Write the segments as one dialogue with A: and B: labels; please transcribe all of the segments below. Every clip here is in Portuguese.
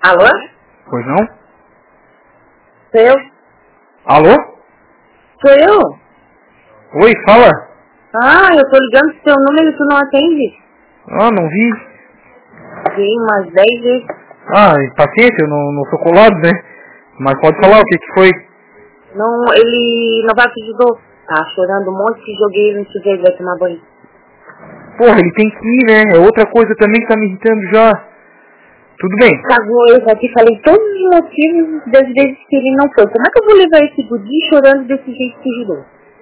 A: Alô?
B: Pois não?
A: Sou eu?
B: Alô?
A: Sou eu?
B: Oi, fala.
A: Ah, eu tô ligando pro seu número e tu não atende.
B: Ah, não vi.
A: Sim, umas 10 vezes.
B: Ah, paciência, eu não sou colado, né? Mas pode falar o que foi.
A: Não, ele não vai pedir doce. Tá chorando um monte de joguei no chuveiro, vai tomar banho.
B: Porra, ele tem que ir, né? É outra coisa também que tá me irritando já. Tudo bem.
A: Cagou, eu já te falei todos os motivos das vezes que ele não foi. Como é que eu vou levar esse guri chorando desse jeito que girou?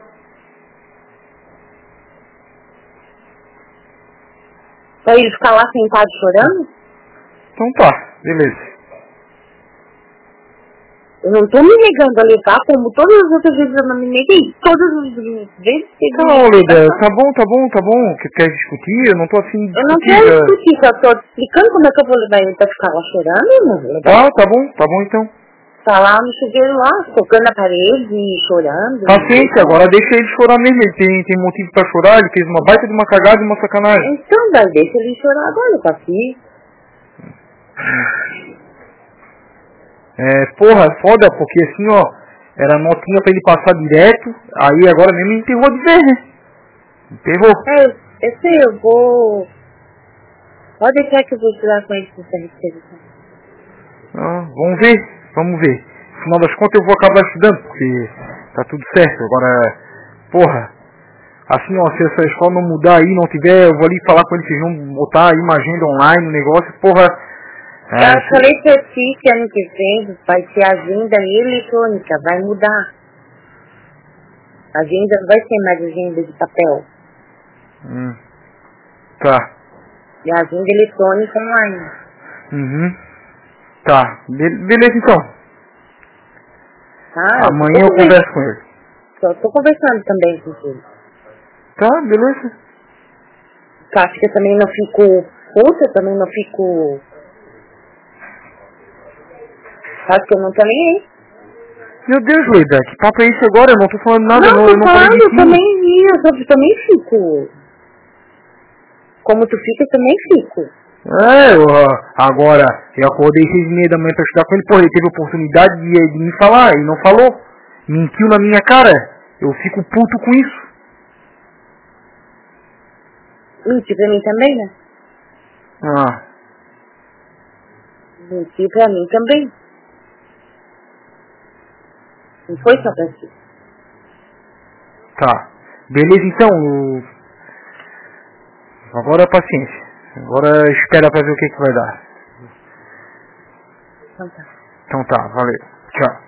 A: Pra ele ficar lá sentado chorando?
B: Então tá, beleza.
A: Eu não tô me negando a levar, como todas as outras vezes eu não me neguei. Todas as vezes que ele
B: Não, Leda, tá bom. Que quer discutir? Eu não tô afim de
A: eu não
B: discutir.
A: quero discutir, só tô te explicando como é que eu vou levar ele pra ficar lá chorando, irmão.
B: Tá bom então.
A: Tá lá no chuveiro lá, tocando a parede e chorando.
B: Paciência, agora deixa ele chorar mesmo. Ele tem motivo pra chorar, ele fez uma baita de uma cagada e uma sacanagem.
A: Então, daí deixa ele chorar agora, tá aqui.
B: Porra, foda, porque assim, ó, era notinha pra ele passar direto, aí agora mesmo ele enterrou de vez, né? Enterrou.
A: Eu sei, eu vou... Pode deixar que eu vou tirar com ele essa restrição.
B: Ah, vamos ver. No final das contas eu vou acabar estudando, porque tá tudo certo. Agora, porra, assim, ó, se essa escola não mudar aí, não tiver, eu vou ali falar com eles, vocês vão botar aí uma agenda online, um negócio, porra.
A: Eu falei pra ti que ano que vem vai ser agenda eletrônica, vai mudar. A agenda não vai ser mais agenda de papel.
B: Tá.
A: É agenda eletrônica online.
B: Tá. Beleza então.
A: Ah,
B: Amanhã eu converso com ele.
A: Só tô conversando também com ele.
B: Tá, beleza.
A: Tu acha que eu também não fico puta, eu também não fico... Acho que eu não tô nem aí.
B: Meu Deus, Leida, que papo é esse agora? Eu não tô falando nada,
A: Não,
B: eu não falei de
A: eu
B: ti.
A: também também fico. Como tu fica, eu também fico.
B: Agora, eu acordei 6:30 da manhã pra estudar com ele, porra, ele teve a oportunidade de me falar e não falou. Mentiu na minha cara. Eu fico puto com isso.
A: Mentiu pra mim também, né? Mentiu pra mim também. Não foi só pra ti.
B: Tá. Beleza então. Agora é paciência. Agora espera pra ver o que vai dar.
A: Então tá.
B: Então tá, valeu. Tchau.